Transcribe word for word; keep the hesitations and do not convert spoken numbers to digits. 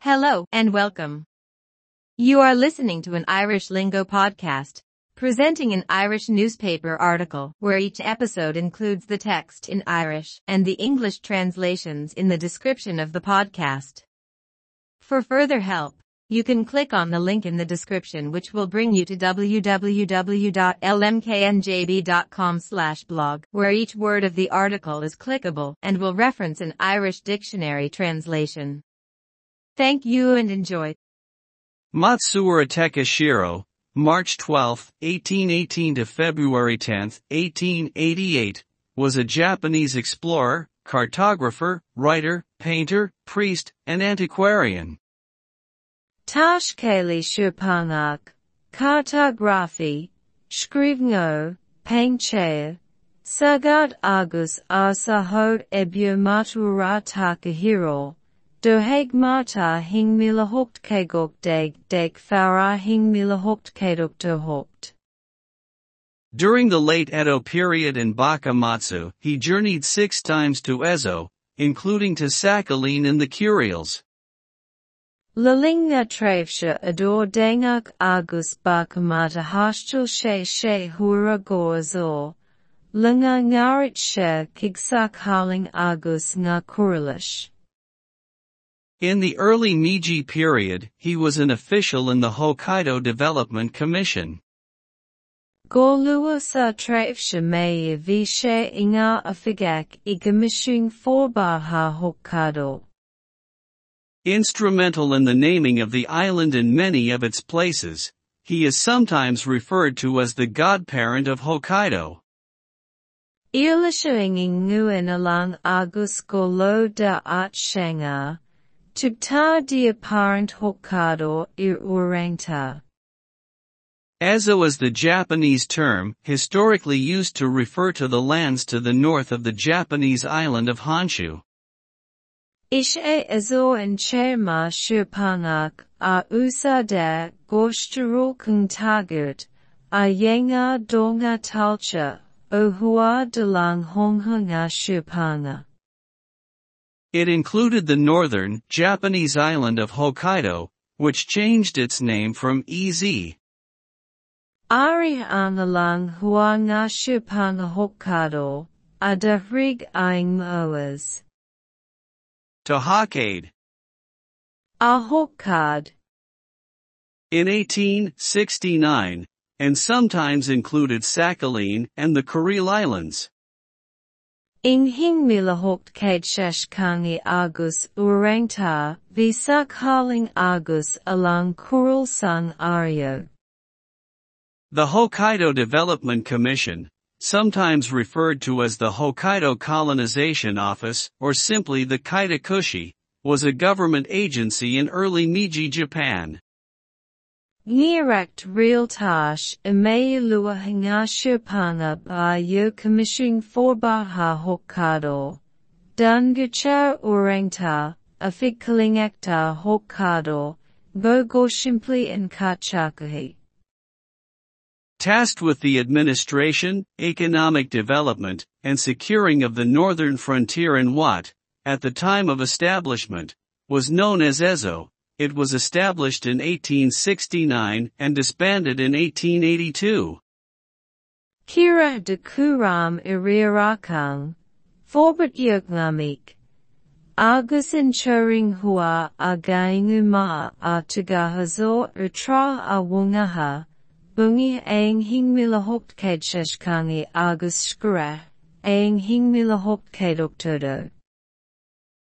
Hello and welcome. You are listening to an Irish Lingo podcast, presenting an Irish newspaper article where each episode includes the text in Irish and the English translations in the description of the podcast. For further help, you can click on the link in the description which will bring you to w w w dot l m k n j b dot com slash blog, where each word of the article is clickable and will reference an Irish dictionary translation. Thank you and enjoy. Matsuura Takeshiro, March twelfth, eighteen eighteen to February tenth, eighteen eighty-eight, was a Japanese explorer, cartographer, writer, painter, priest, and antiquarian. Tashkeli Shupangak, Cartography, Scrivno, Painchair, Sagat Agus Arsahod Ebyo Matura Takahiro, Doheg Mata Hingmila Hokt Kegok Deg Deg Farah Hingmila Hokt Kedok Dohokt. During the late Edo period in Bakamatsu, he journeyed six times to Ezo, including to Sakhalin and the Kuriles. Lalingna Travsha Ador Dangak Agus Bakamata Hashtul She She Hura Goazor, Lunga Ngarit She Kigsak Haling Agus Nga Kurilish. In the early Meiji period, he was an official in the Hokkaido Development Commission. Gorlua sa Travsha Maya Vishe Inga Afigak Igamishing Forbaha Hokkaido. Instrumental in the naming of the island and many of its places, he is sometimes referred to as the godparent of Hokkaido. Ilishainging Nguyen Alang Agus Golo da Atshanga, Tugta dia parent Hokkaido ir Urangta. Ezo is the Japanese term, historically used to refer to the lands to the north of the Japanese island of Honshu. Ishe Ezo and Cherma Shupangak, a Usada, Goshtaru Kungtagut, a Yenga Donga Talcha, O Hua Delang Honghunga Shupanga. It included the northern, Japanese island of Hokkaido, which changed its name from E Z. Ari Angalang Hua Nga Shupanga Hokkaido, Adahrig Aing Moas. To Hokkaido. A Hokkad. In eighteen sixty-nine, and sometimes included Sakhalin and the Kuril Islands. Ing Hingmila Hokt Kadeshashkangi Agus Urangta, Visak Haling Agus Alang Kuril Sang Aryo. The Hokkaido Development Commission, sometimes referred to as the Hokkaido Colonization Office, or simply the Kaitakushi, was a government agency in early Meiji Japan. Nirakt Realtash, Imayalua Hingashupanga ba Yo Commission Forbaha Hokkaido. Dungachar Urangta, Afikalingakta Hokkaido, Bogo Simply and Kachakahi. Tasked with the administration, economic development, and securing of the northern frontier in what, at the time of establishment, was known as Ezo, it was established in eighteen sixty-nine and disbanded in eighteen eighty-two. Kira de Kuram Irirakang, Forbat Yoknamik. Agus in Churing Hua Againguma Atagahazor Utra Awungaha. Bungi Aang Hingmila Hokt Kadeshashkangi Agus Skra, Aang Hingmila Hokt Kadoktodo.